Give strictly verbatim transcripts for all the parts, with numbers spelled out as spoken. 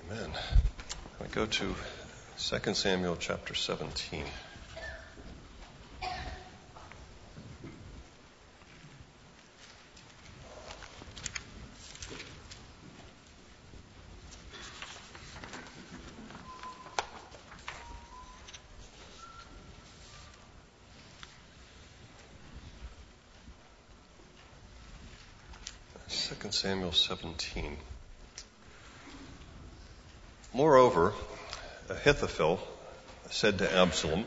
Amen. We go to Second Samuel chapter seventeen. Second Samuel seventeen. Moreover, Ahithophel said to Absalom,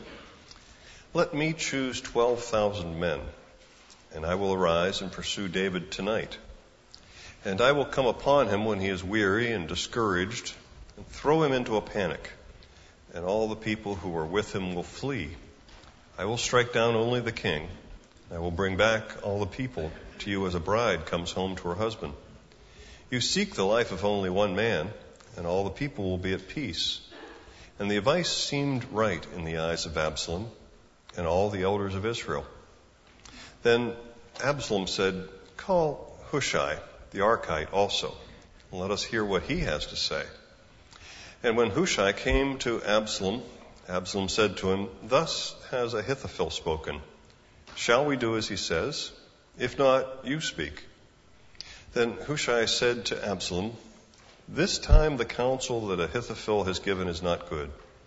"Let me choose twelve thousand men, and I will arise and pursue David tonight. And I will come upon him when he is weary and discouraged, and throw him into a panic, and all the people who are with him will flee. I will strike down only the king. I will bring back all the people to you as a bride comes home to her husband. You seek the life of only one man, and all the people will be at peace." And the advice seemed right in the eyes of Absalom and all the elders of Israel. Then Absalom said, "Call Hushai the Archite also, and let us hear what he has to say." And when Hushai came to Absalom, Absalom said to him, "Thus has Ahithophel spoken. Shall we do as he says? If not, you speak." Then Hushai said to Absalom, "This time the counsel that Ahithophel has given is not good."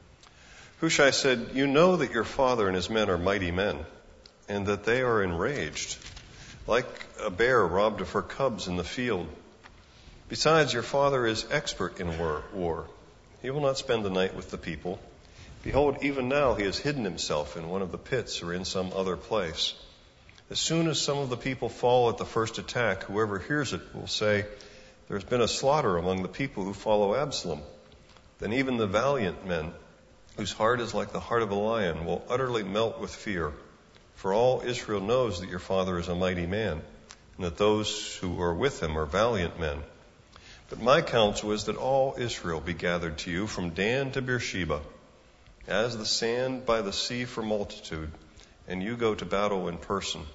Hushai said, "You know that your father and his men are mighty men, and that they are enraged, like a bear robbed of her cubs in the field. Besides, your father is expert in war. He will not spend the night with the people. Behold, even now he has hidden himself in one of the pits or in some other place. As soon as some of the people fall at the first attack, whoever hears it will say, 'There's been a slaughter among the people who follow Absalom.' Then even the valiant men, whose heart is like the heart of a lion, will utterly melt with fear. For all Israel knows that your father is a mighty man, and that those who are with him are valiant men. But my counsel is that all Israel be gathered to you from Dan to Beersheba, as the sand by the sea for multitude, and you go to battle in person.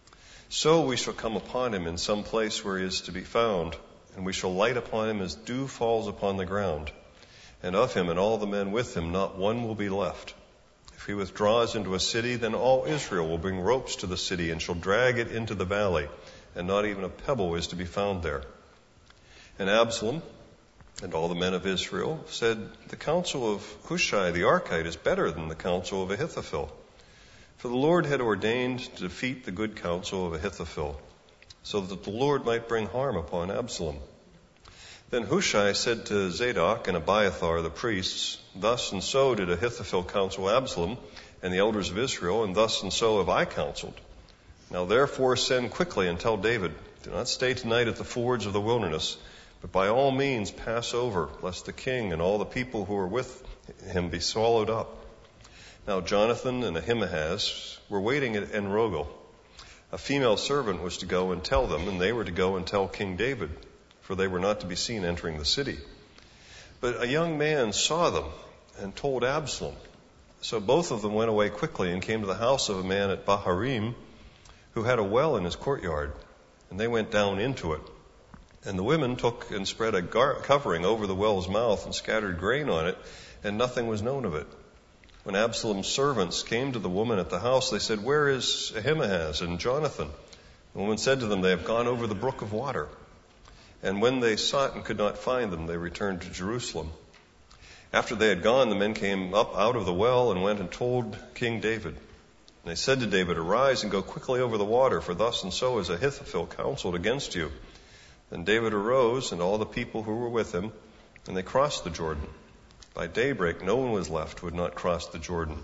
So we shall come upon him in some place where he is to be found, and we shall light upon him as dew falls upon the ground. And of him and all the men with him not one will be left. If he withdraws into a city, then all Israel will bring ropes to the city and shall drag it into the valley, and not even a pebble is to be found there." And Absalom and all the men of Israel said, "The counsel of Hushai the Archite is better than the counsel of Ahithophel." For the Lord had ordained to defeat the good counsel of Ahithophel, so that the Lord might bring harm upon Absalom. Then Hushai said to Zadok and Abiathar the priests, "Thus and so did Ahithophel counsel Absalom and the elders of Israel, and thus and so have I counseled. Now therefore send quickly and tell David, 'Do not stay tonight at the fords of the wilderness, but by all means pass over, lest the king and all the people who are with him be swallowed up.'" Now Jonathan and Ahimaaz were waiting at Enrogel. A female servant was to go and tell them, and they were to go and tell King David, for they were not to be seen entering the city. But a young man saw them and told Absalom. So both of them went away quickly and came to the house of a man at Baharim, who had a well in his courtyard, and they went down into it. And the women took and spread a gar- covering over the well's mouth and scattered grain on it, and nothing was known of it. When Absalom's servants came to the woman at the house, they said, "Where is Ahimaaz and Jonathan?" The woman said to them, "They have gone over the brook of water." And when they sought and could not find them, they returned to Jerusalem. After they had gone, the men came up out of the well and went and told King David. And they said to David, "Arise and go quickly over the water, for thus and so has Ahithophel counseled against you." Then David arose and all the people who were with him, and they crossed the Jordan. By daybreak, no one was left who had not crossed the Jordan.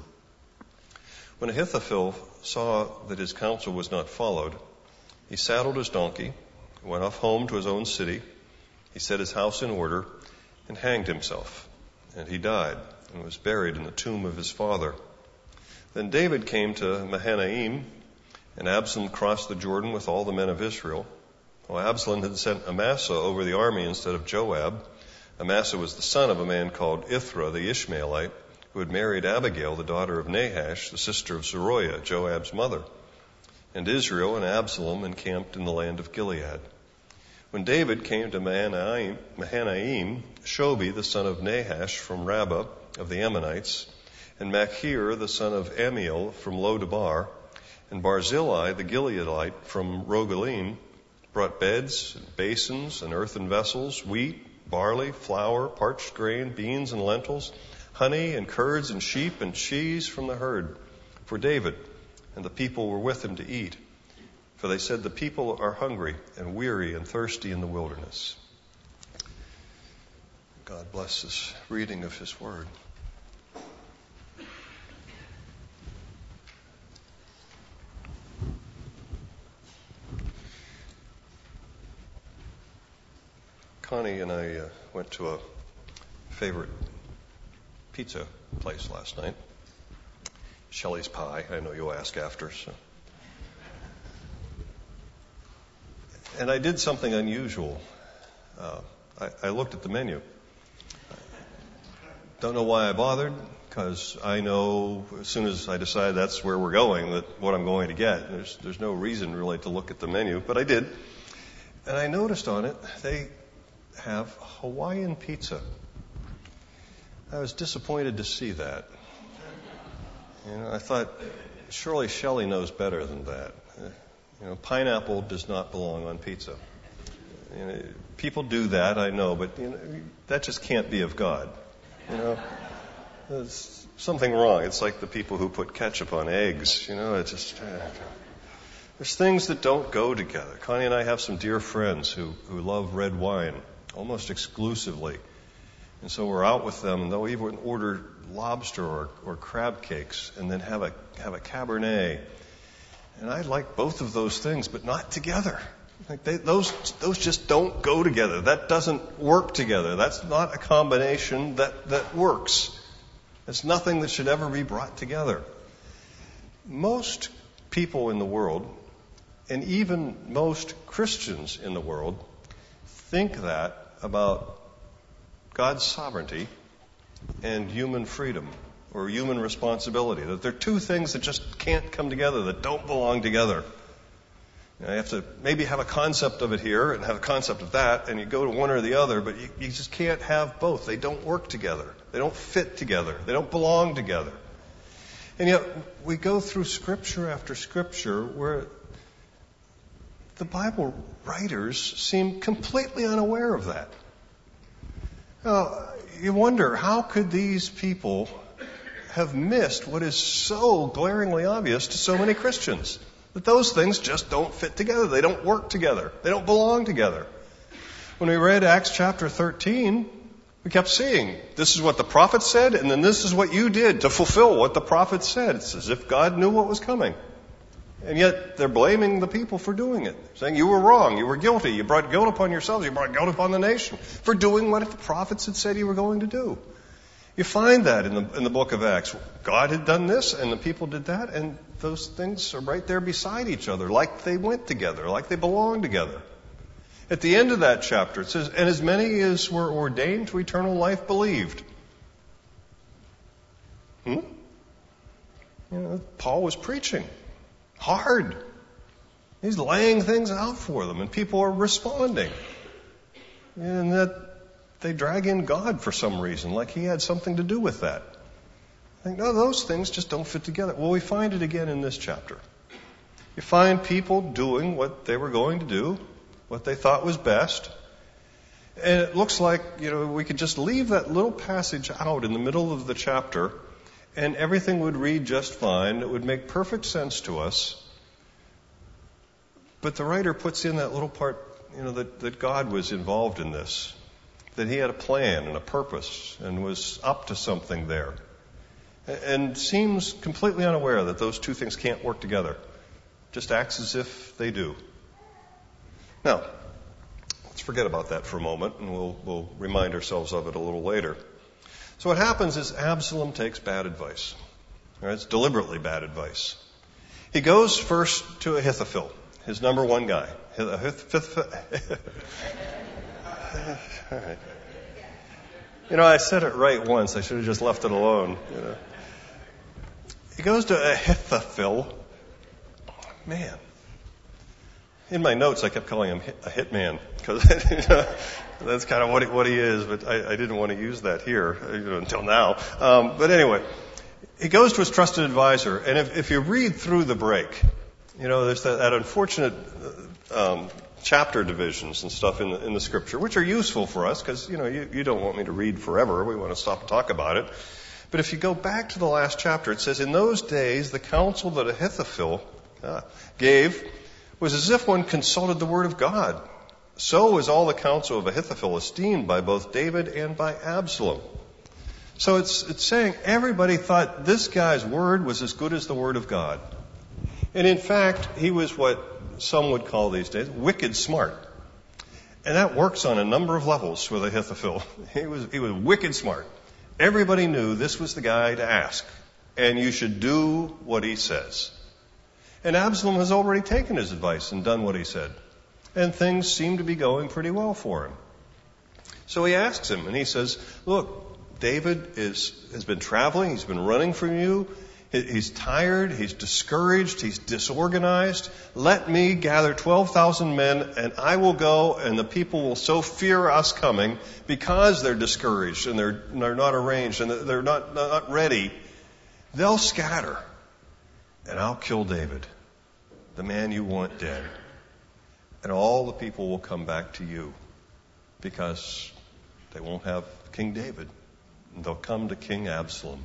When Ahithophel saw that his counsel was not followed, he saddled his donkey, went off home to his own city. He set his house in order and hanged himself. And he died and was buried in the tomb of his father. Then David came to Mahanaim, and Absalom crossed the Jordan with all the men of Israel. Well, Absalom had sent Amasa over the army instead of Joab. Amasa was the son of a man called Ithra the Ishmaelite, who had married Abigail, the daughter of Nahash, the sister of Zeruiah, Joab's mother. And Israel and Absalom encamped in the land of Gilead. When David came to Mahanaim, Mahanaim, Shobi, the son of Nahash from Rabbah of the Ammonites, and Machir, the son of Ammiel from Lodabar, and Barzillai, the Gileadite from Rogelim, brought beds, and basins, and earthen vessels, wheat, barley, flour, parched grain, beans and lentils, honey and curds and sheep and cheese from the herd for David, and the people were with him to eat. For they said, the people are hungry and weary and thirsty in the wilderness. God bless this reading of his word. Connie and I uh, went to a favorite pizza place last night. Shelley's Pie. I know you'll ask after. So. And I did something unusual. Uh, I, I looked at the menu. Don't know why I bothered, because I know as soon as I decide that's where we're going, that what I'm going to get. There's, there's no reason really to look at the menu, but I did. And I noticed on it, they have Hawaiian pizza. I was disappointed to see that. You know, I thought, surely Shelley knows better than that. You know, pineapple does not belong on pizza. You know, people do that, I know, but you know, that just can't be of God. You know, there's something wrong. It's like the people who put ketchup on eggs. You know, it's just uh, there's things that don't go together. Connie and I have some dear friends who who love red wine almost exclusively. And so we're out with them, and they'll even order lobster or, or crab cakes and then have a have a Cabernet. And I like both of those things, but not together. Like they, those those just don't go together. That doesn't work together. That's not a combination that, that works. It's nothing that should ever be brought together. Most people in the world, and even most Christians in the world, think that about God's sovereignty and human freedom or human responsibility, that they're two things that just can't come together, that don't belong together. You know, you have to maybe have a concept of it here and have a concept of that, and you go to one or the other, but you, you just can't have both. They don't work together. They don't fit together. They don't belong together. And yet we go through scripture after scripture where the Bible writers seem completely unaware of that. Now, you wonder, how could these people have missed what is so glaringly obvious to so many Christians? That those things just don't fit together. They don't work together. They don't belong together. When we read Acts chapter thirteen, we kept seeing, this is what the prophet said, and then this is what you did to fulfill what the prophet said. It's as if God knew what was coming. And yet they're blaming the people for doing it, saying you were wrong, you were guilty, you brought guilt upon yourselves, you brought guilt upon the nation for doing what the prophets had said you were going to do. You find that in the in the book of Acts. God had done this, and the people did that, and those things are right there beside each other, like they went together, like they belong together. At the end of that chapter, it says, and as many as were ordained to eternal life believed. Hmm? You know, Paul was preaching hard. He's laying things out for them, and people are responding. And that they drag in God for some reason, like he had something to do with that. I think, no, those things just don't fit together. Well, we find it again in this chapter. You find people doing what they were going to do, what they thought was best. And it looks like, you know, we could just leave that little passage out in the middle of the chapter, and everything would read just fine. It would make perfect sense to us. But the writer puts in that little part, you know, that, that God was involved in this, that he had a plan and a purpose and was up to something there, and seems completely unaware that those two things can't work together. Just acts as if they do. Now, let's forget about that for a moment, and we'll, we'll remind ourselves of it a little later. So what happens is Absalom takes bad advice. All right, it's deliberately bad advice. He goes first to Ahithophel, his number one guy. Ahithophel. All right. You know, I said it right once. I should have just left it alone. You know. He goes to Ahithophel. Man, In my notes, I kept calling him a hitman because that's kind of what he, what he is, but I, I didn't want to use that here you know, until now. Um, but anyway, he goes to his trusted advisor, and if, if you read through the break, you know, there's that, that unfortunate um, chapter divisions and stuff in the, in the scripture, which are useful for us because, you know, you, you don't want me to read forever. We want to stop and talk about it. But if you go back to the last chapter, it says, in those days, the counsel that Ahithophel uh, gave was as if one consulted the word of God. So was all the counsel of Ahithophel esteemed by both David and by Absalom. So it's, it's saying everybody thought this guy's word was as good as the word of God. And in fact, he was what some would call these days wicked smart. And that works on a number of levels with Ahithophel. He was, he was wicked smart. Everybody knew this was the guy to ask. And you should do what he says. And Absalom has already taken his advice and done what he said. And things seem to be going pretty well for him. So he asks him, and he says, look, David is, has been traveling. He's been running from you. He's tired. He's discouraged. He's disorganized. Let me gather twelve thousand men, and I will go, and the people will so fear us coming because they're discouraged and they're, they're not arranged and they're not, not ready. They'll scatter. And I'll kill David, the man you want dead. And all the people will come back to you because they won't have King David. And they'll come to King Absalom.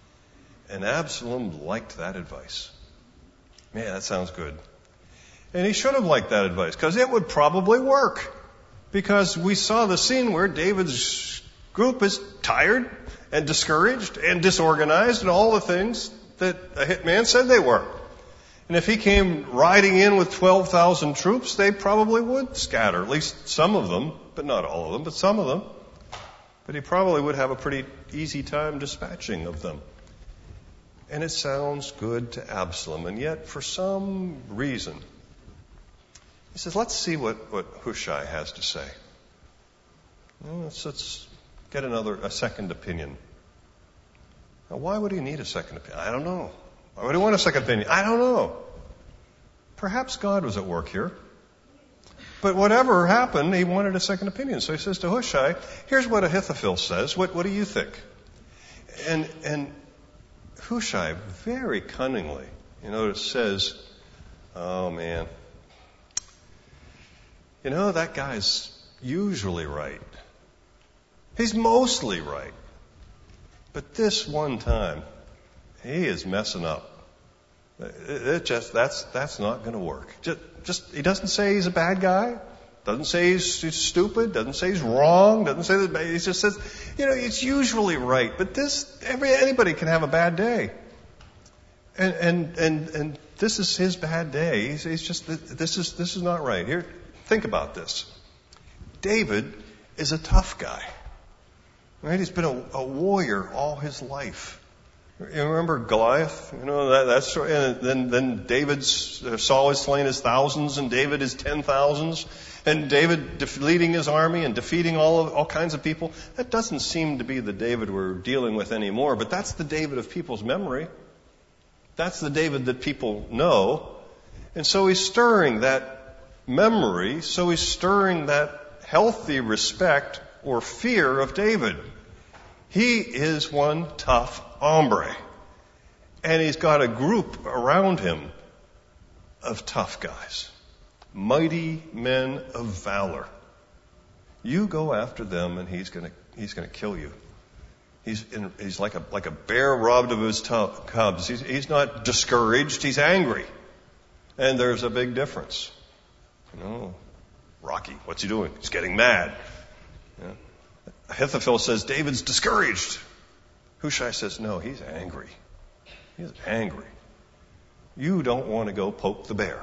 And Absalom liked that advice. Man, that sounds good. And he should have liked that advice because it would probably work. Because we saw the scene where David's group is tired and discouraged and disorganized and all the things that a hitman said they were. And if he came riding in with twelve thousand troops, they probably would scatter, at least some of them, but not all of them, but some of them. But he probably would have a pretty easy time dispatching of them. And it sounds good to Absalom, and yet for some reason, he says, let's see what, what Hushai has to say. Well, let's, let's get another, a second opinion. Now, why would he need a second opinion? I don't know. Why would he want a second opinion? I don't know. Perhaps God was at work here. But whatever happened, he wanted a second opinion. So he says to Hushai, here's what Ahithophel says. What, what do you think? And, and Hushai very cunningly, you know, it says, oh man, you know, that guy's usually right. He's mostly right. But this one time, he is messing up. It, it just, that's, that's not going to work. Just, just, he doesn't say he's a bad guy. Doesn't say he's, he's stupid. Doesn't say he's wrong. Doesn't say that. He just says, you know, it's usually right. But this, every, anybody can have a bad day. And, and, and, and this is his bad day. He's, he's just, this is, this is not right. Here, think about this. David is a tough guy. Right? He's been a, a warrior all his life. You remember Goliath? You know, that, that's, and then, then David, uh, Saul has slain his thousands and David his ten thousands. And David def- leading his army and defeating all of, all kinds of people. That doesn't seem to be the David we're dealing with anymore, but that's the David of people's memory. That's the David that people know. And so he's stirring that memory, so he's stirring that healthy respect or fear of David. He is one tough hombre. And he's got a group around him of tough guys. Mighty men of valor. You go after them and he's gonna, he's gonna kill you. He's, in, he's like a, like a bear robbed of his t- cubs. He's, he's not discouraged, he's angry. And there's a big difference. You know, Rocky, what's he doing? He's getting mad. Yeah. Ahithophel says, David's discouraged. Hushai says, no, he's angry. He's angry. You don't want to go poke the bear.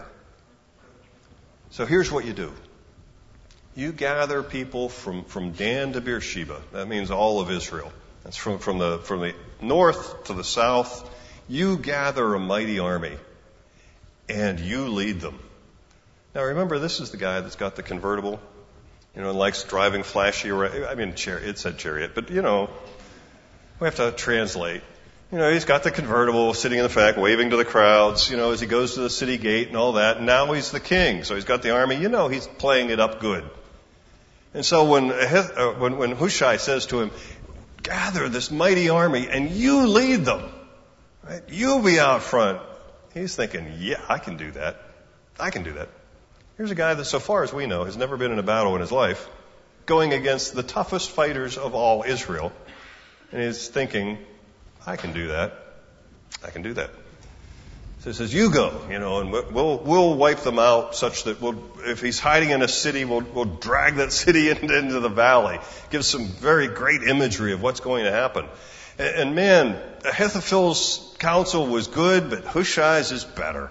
So here's what you do. You gather people from, from Dan to Beersheba. That means all of Israel. That's from, from the, from the north to the south. You gather a mighty army and you lead them. Now remember, this is the guy that's got the convertible, you know, and likes driving flashy around. I mean, chariot, it said chariot, but you know, we have to translate. You know, he's got the convertible sitting in the back, waving to the crowds, you know, as he goes to the city gate and all that. And now he's the king, so he's got the army. You know, he's playing it up good. And so when, uh, when, when Hushai says to him, gather this mighty army and you lead them, right? You be out front. He's thinking, yeah, I can do that. I can do that. Here's a guy that, so far as we know, has never been in a battle in his life, going against the toughest fighters of all Israel. And he's thinking, I can do that. I can do that. So he says, you go, you know, and we'll, we'll wipe them out such that we'll, if he's hiding in a city, we'll, we'll drag that city into, into the valley. Gives some very great imagery of what's going to happen. And, and man, Ahithophel's counsel was good, but Hushai's is better.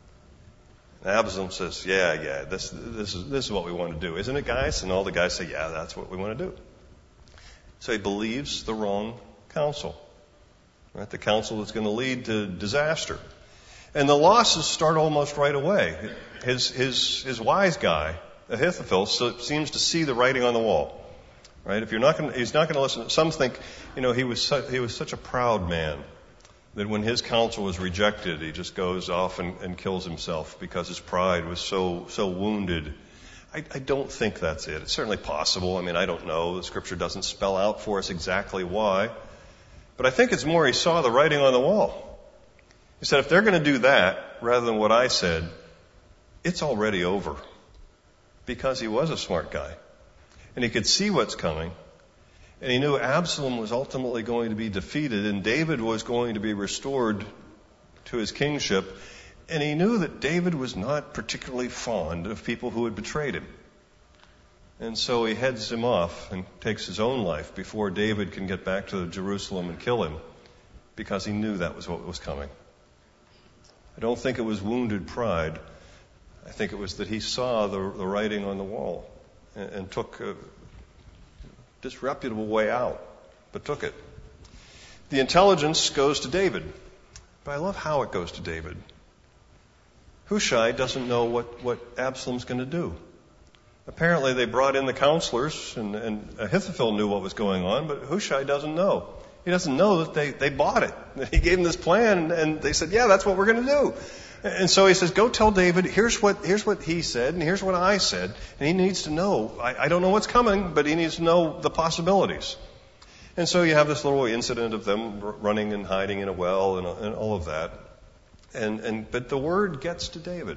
And Absalom says, yeah, yeah, this, this is, this is what we want to do, isn't it, guys? And all the guys say, yeah, that's what we want to do. So he believes the wrong counsel, right? The counsel that's going to lead to disaster. And the losses start almost right away. His, his, his wise guy, Ahithophel, so seems to see the writing on the wall, right? If you're not going, he's not going to listen. Some think, you know, he was su- he was such a proud man that when his counsel was rejected, he just goes off and, and kills himself because his pride was so so wounded. I, I don't think that's it. It's certainly possible. I mean, I don't know. The Scripture doesn't spell out for us exactly why. But I think it's more he saw the writing on the wall. He said, if they're going to do that rather than what I said, it's already over. Because he was a smart guy. And he could see what's coming. And he knew Absalom was ultimately going to be defeated and David was going to be restored to his kingship. And he knew that David was not particularly fond of people who had betrayed him. And so he heads him off and takes his own life before David can get back to Jerusalem and kill him, because he knew that was what was coming. I don't think it was wounded pride. I think it was that he saw the, the writing on the wall and, and took a disreputable way out, but took it. The intelligence goes to David, but I love how it goes to David. Hushai doesn't know what, what Absalom's going to do. Apparently they brought in the counselors, and, and Ahithophel knew what was going on, but Hushai doesn't know. He doesn't know that they, they bought it. He gave him this plan, and they said, yeah, that's what we're going to do. And so he says, go tell David, here's what, here's what he said, and here's what I said. And he needs to know, I, I don't know what's coming, but he needs to know the possibilities. And so you have this little incident of them running and hiding in a well and, and all of that. And, and, but the word gets to David.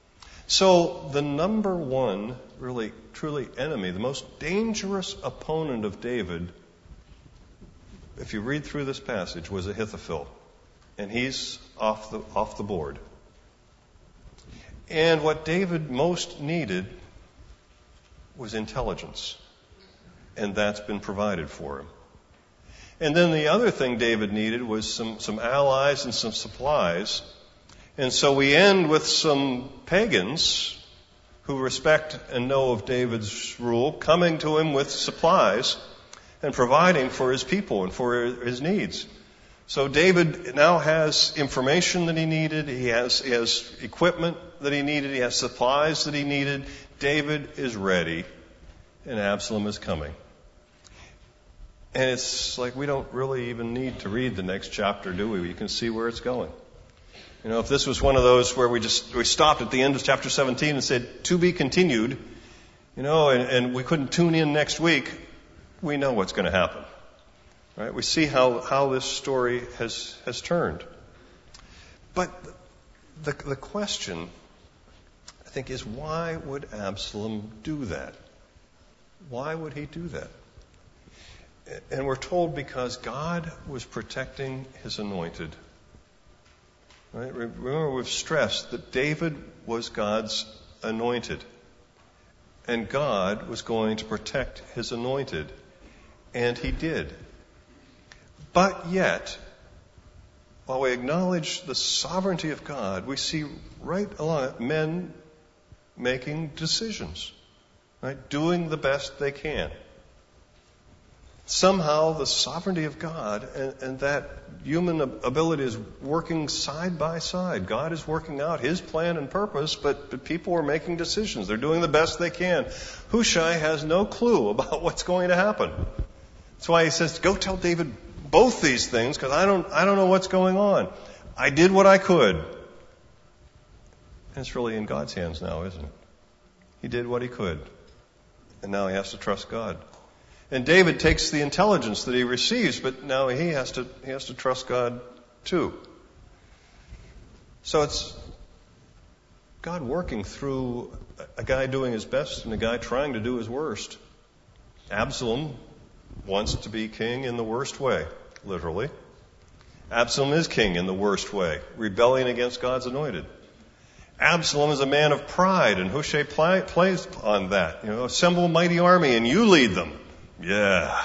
So the number one, really, truly enemy, the most dangerous opponent of David, if you read through this passage, was Ahithophel. And he's off the, off the board. And what David most needed was intelligence. And that's been provided for him. And then the other thing David needed was some, some allies and some supplies. And so we end with some pagans who respect and know of David's rule, coming to him with supplies and providing for his people and for his needs. So David now has information that he needed. He has, he has equipment that he needed. He has supplies that he needed. David is ready, and Absalom is coming. And it's like we don't really even need to read the next chapter, do we? You can see where it's going. You know, if this was one of those where we just we stopped at the end of chapter seventeen and said, to be continued, you know, and, and we couldn't tune in next week, we know what's going to happen. Right? We see how, how this story has, has turned. But the, the question, I think, is why would Absalom do that? Why would he do that? And we're told because God was protecting his anointed. Right? Remember, we've stressed that David was God's anointed. And God was going to protect his anointed. And he did. But yet, while we acknowledge the sovereignty of God, we see right along it men making decisions, right? Doing the best they can. Somehow the sovereignty of God and, and that human ability is working side by side. God is working out his plan and purpose, but, but people are making decisions. They're doing the best they can. Hushai has no clue about what's going to happen. That's why he says, go tell David both these things because I don't, I don't know what's going on. I did what I could. And it's really in God's hands now, isn't it? He did what he could. And now he has to trust God. And David takes the intelligence that he receives, but now he has to, he has to trust God too. So it's God working through a guy doing his best and a guy trying to do his worst. Absalom wants to be king in the worst way, literally. Absalom is king in the worst way, rebelling against God's anointed. Absalom is a man of pride, and Hushai play, plays on that. You know, assemble a mighty army and you lead them. Yeah.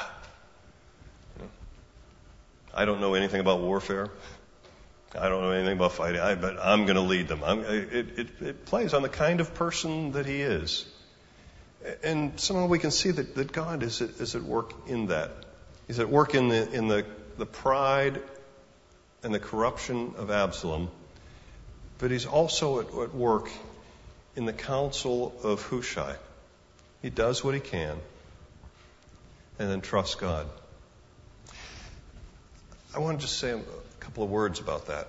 I don't know anything about warfare. I don't know anything about fighting, I, but I'm going to lead them. I'm, it, it, it plays on the kind of person that he is. And somehow we can see that, that God is at, is at work in that. He's at work in the, in the, the pride and the corruption of Absalom, but he's also at, at work in the counsel of Hushai. He does what he can and then trusts God. I want to just say a couple of words about that.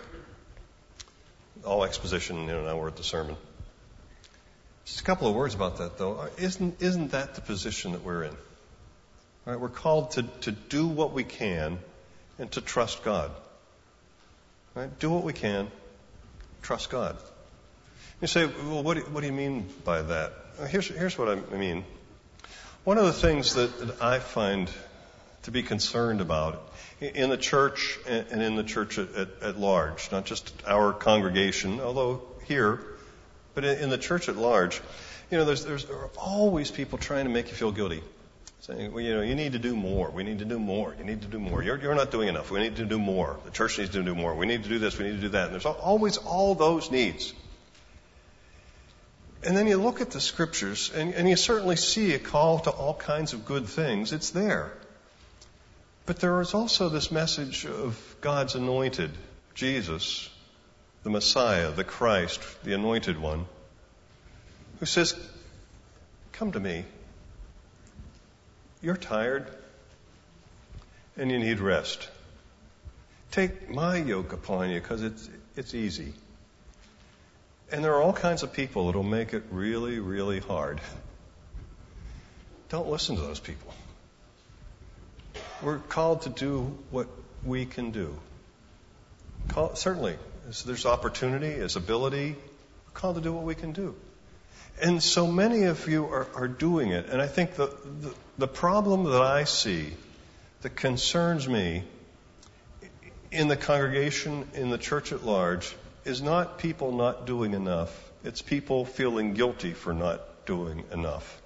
All exposition, you know, now we're at the sermon. Just a couple of words about that, though. Isn't, isn't that the position that we're in? All right, we're called to, to do what we can and to trust God. All right, do what we can, trust God. You say, well, what do, what do you mean by that? Here's, here's what I mean. One of the things that, that I find to be concerned about in the church and in the church at, at, at large, not just our congregation, although here, but in the church at large, you know, there's, there's there are always people trying to make you feel guilty. Saying, well, you know, you need to do more. We need to do more. You need to do more. You're, you're not doing enough. We need to do more. The church needs to do more. We need to do this. We need to do that. And there's always all those needs. And then you look at the scriptures, and, and you certainly see a call to all kinds of good things. It's there. But there is also this message of God's anointed, Jesus, the Messiah, the Christ, the anointed one, who says, come to me. You're tired and you need rest. Take my yoke upon you because it's, it's easy. And there are all kinds of people that will make it really, really hard. Don't listen to those people. We're called to do what we can do. Call, certainly, as there's opportunity, as ability, we're called to do what we can do. And so many of you are, are doing it. And I think the, the, the problem that I see that concerns me in the congregation, in the church at large, is not people not doing enough. It's people feeling guilty for not doing enough.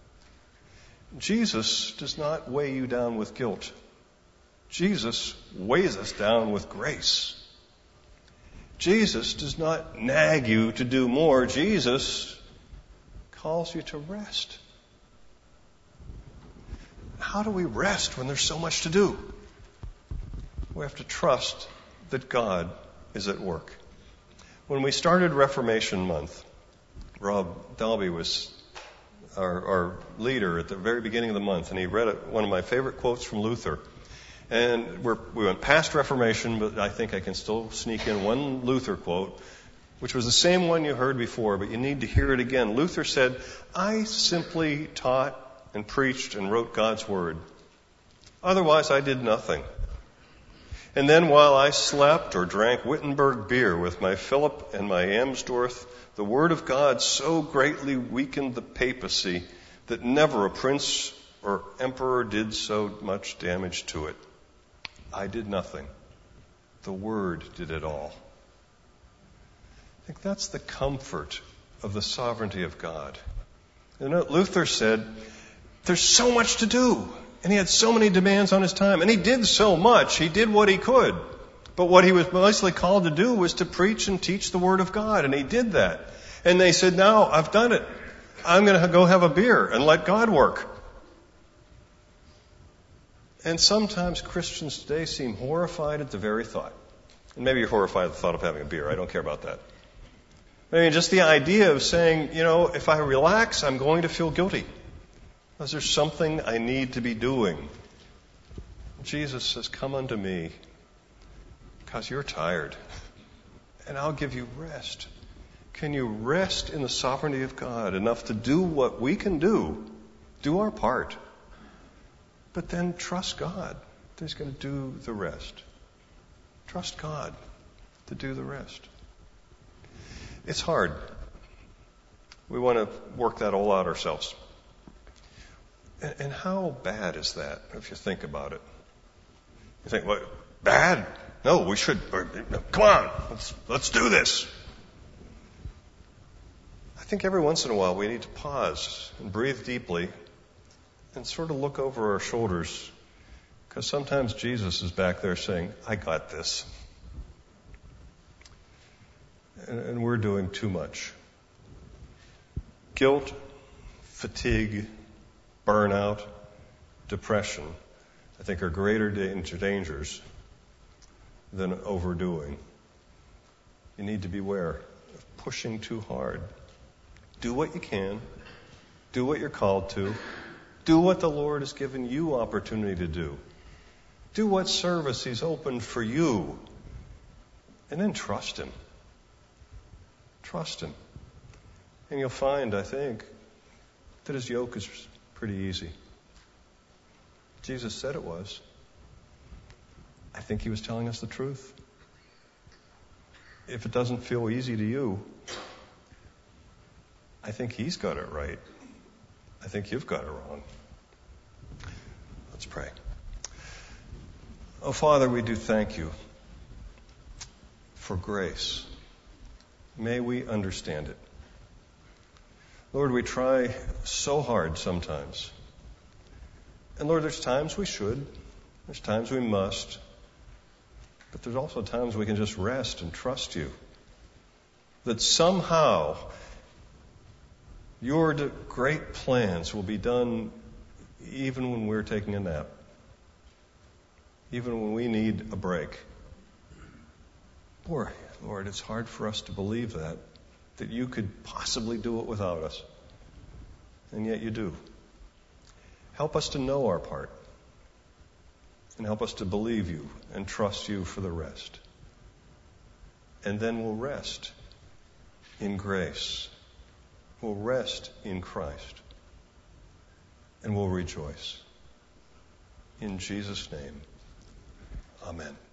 Jesus does not weigh you down with guilt. Jesus weighs us down with grace. Jesus does not nag you to do more. Jesus calls you to rest. How do we rest when there's so much to do? We have to trust that God is at work. When we started Reformation Month, Rob Dalby was our, our leader at the very beginning of the month, and he read one of my favorite quotes from Luther. And we're, we went past Reformation, but I think I can still sneak in one Luther quote, which was the same one you heard before, but you need to hear it again. Luther said, I simply taught and preached and wrote God's Word. Otherwise, I did nothing. And then while I slept or drank Wittenberg beer with my Philip and my Amsdorf, the Word of God so greatly weakened the papacy that never a prince or emperor did so much damage to it. I did nothing. The Word did it all. I think that's the comfort of the sovereignty of God. You know, Luther said, there's so much to do. And he had so many demands on his time. And he did so much. He did what he could. But what he was mostly called to do was to preach and teach the Word of God. And he did that. And they said, now I've done it. I'm going to go have a beer and let God work. And sometimes Christians today seem horrified at the very thought. And maybe you're horrified at the thought of having a beer. I don't care about that. I mean, just the idea of saying, you know, if I relax, I'm going to feel guilty. Because there's something I need to be doing. Jesus says, come unto me because you're tired, and I'll give you rest. Can you rest in the sovereignty of God enough to do what we can do, do our part, but then trust God that He's going to do the rest. Trust God to do the rest. It's hard. We want to work that all out ourselves. And, and how bad is that if you think about it? You think, what, bad? No, we should, or, come on, let's, let's do this. I think every once in a while we need to pause and breathe deeply and sort of look over our shoulders, because sometimes Jesus is back there saying, I got this. And, and we're doing too much. Guilt, fatigue, burnout, depression, I think are greater danger, dangers than overdoing. You need to beware of pushing too hard. Do what you can. Do what you're called to. Do what the Lord has given you opportunity to do. Do what service He's opened for you. And then trust Him. Trust Him. And you'll find, I think, that His yoke is pretty easy. Jesus said it was. I think He was telling us the truth. If it doesn't feel easy to you, I think He's got it right. I think you've got it wrong. Let's pray. Oh, Father, we do thank You for grace. May we understand it. Lord, we try so hard sometimes. And Lord, there's times we should. There's times we must. But there's also times we can just rest and trust You. That somehow Your great plans will be done even when we're taking a nap. Even when we need a break. Boy, Lord, it's hard for us to believe that. That You could possibly do it without us. And yet You do. Help us to know our part. And help us to believe You and trust You for the rest. And then we'll rest in grace. We'll rest in Christ. And we'll rejoice. In Jesus' name, amen.